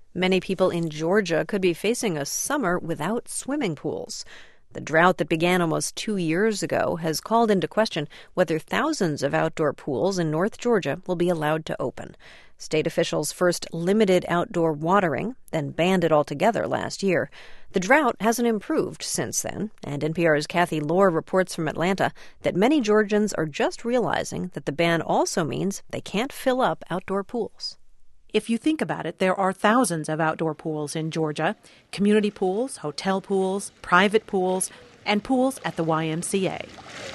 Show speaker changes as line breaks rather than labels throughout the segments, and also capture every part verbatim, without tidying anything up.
Many people in Georgia could be facing a summer without swimming pools. The drought that began almost two years ago has called into question whether thousands of outdoor pools in North Georgia will be allowed to open. State officials first limited outdoor watering, then banned it altogether last year. The drought hasn't improved since then, and N P R's Kathy Lohr reports from Atlanta that many Georgians are just realizing that the ban also means they can't fill up outdoor pools.
If you think about it, there are thousands of outdoor pools in Georgia, community pools, hotel pools, private pools, and pools at the Y M C A.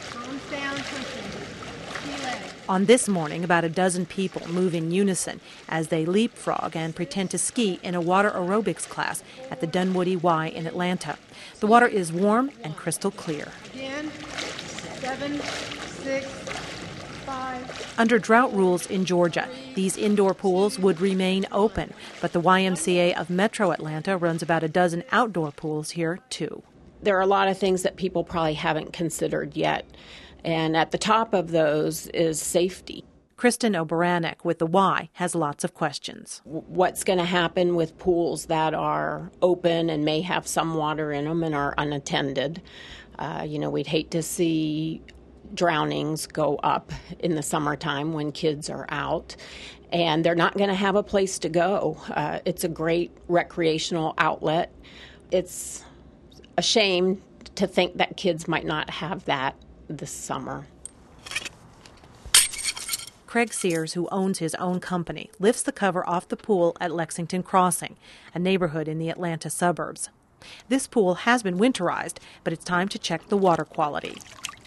On this morning, about a dozen people move in unison as they leapfrog and pretend to ski in a water aerobics class at the Dunwoody Y in Atlanta. The water is warm and crystal clear.
Again, seven, six, five.
Under drought rules in Georgia, these indoor pools would remain open, but the Y M C A of Metro Atlanta runs about a dozen outdoor pools here, too.
There are a lot of things that people probably haven't considered yet, and at the top of those is safety.
Kristen Obaranek with the Y has lots of questions.
What's going to happen with pools that are open and may have some water in them and are unattended? Uh, you know, we'd hate to see drownings go up in the summertime when kids are out, and they're not going to have a place to go. Uh, it's a great recreational outlet. It's a shame to think that kids might not have that this summer.
Craig Sears, who owns his own company, lifts the cover off the pool at Lexington Crossing, a neighborhood in the Atlanta suburbs. This pool has been winterized, but it's time to check the water quality.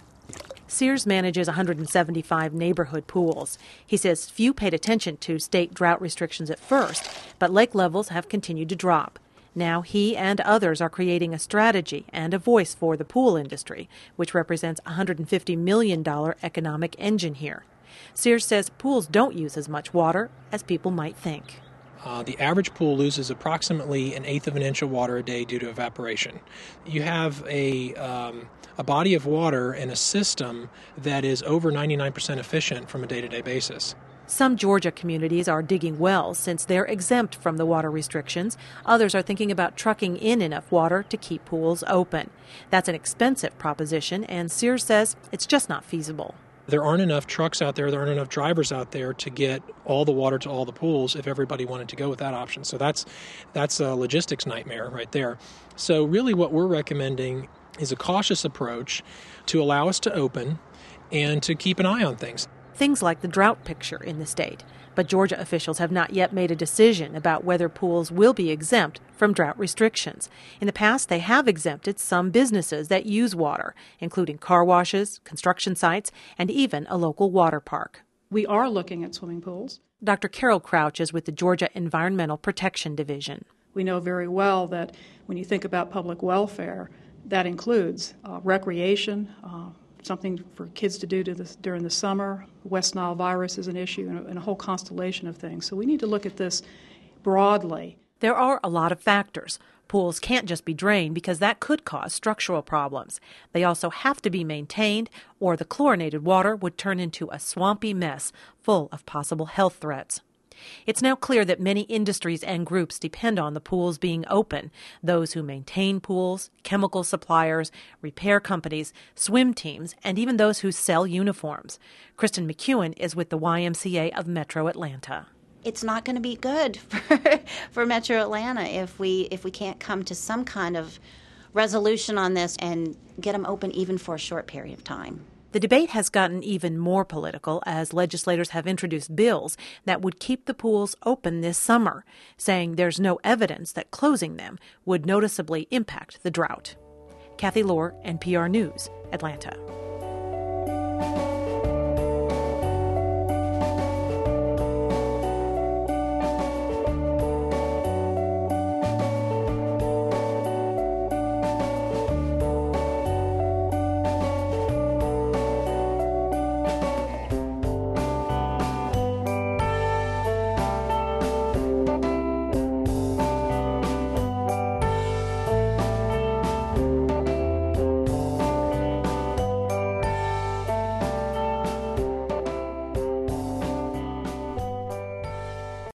Sears manages one hundred seventy-five neighborhood pools. He says few paid attention to state drought restrictions at first, but lake levels have continued to drop. Now he and others are creating a strategy and a voice for the pool industry, which represents a one hundred fifty million dollars economic engine here. Sears says pools don't use as much water as people might think.
Uh, the average pool loses approximately an eighth of an inch of water a day due to evaporation. You have a um, a body of water and a system that is over ninety-nine percent efficient from a day-to-day basis.
Some Georgia communities are digging wells since they're exempt from the water restrictions. Others are thinking about trucking in enough water to keep pools open. That's an expensive proposition, and Sears says it's just not feasible.
There aren't enough trucks out there, there aren't enough drivers out there to get all the water to all the pools if everybody wanted to go with that option. So that's that's a logistics nightmare right there. So really what we're recommending is a cautious approach to allow us to open and to keep an eye on things.
Things like the drought picture in the state. But Georgia officials have not yet made a decision about whether pools will be exempt from drought restrictions. In the past, they have exempted some businesses that use water, including car washes, construction sites, and even a local water park.
We are looking at swimming pools.
Doctor Carol Crouch is with the Georgia Environmental Protection Division.
We know very well that when you think about public welfare, that includes uh, recreation, uh, something for kids to do to this during the summer. West Nile virus is an issue, and a, and a whole constellation of things. So we need to look at this broadly.
There are a lot of factors. Pools can't just be drained because that could cause structural problems. They also have to be maintained, or the chlorinated water would turn into a swampy mess full of possible health threats. It's now clear that many industries and groups depend on the pools being open. Those who maintain pools, chemical suppliers, repair companies, swim teams, and even those who sell uniforms. Kristen McEwen is with the Y M C A of Metro Atlanta.
It's not going to be good for, for Metro Atlanta if we if we can't come to some kind of resolution on this and get them open even for a short period of time.
The debate has gotten even more political as legislators have introduced bills that would keep the pools open this summer, saying there's no evidence that closing them would noticeably impact the drought. Kathy Lohr, N P R News, Atlanta.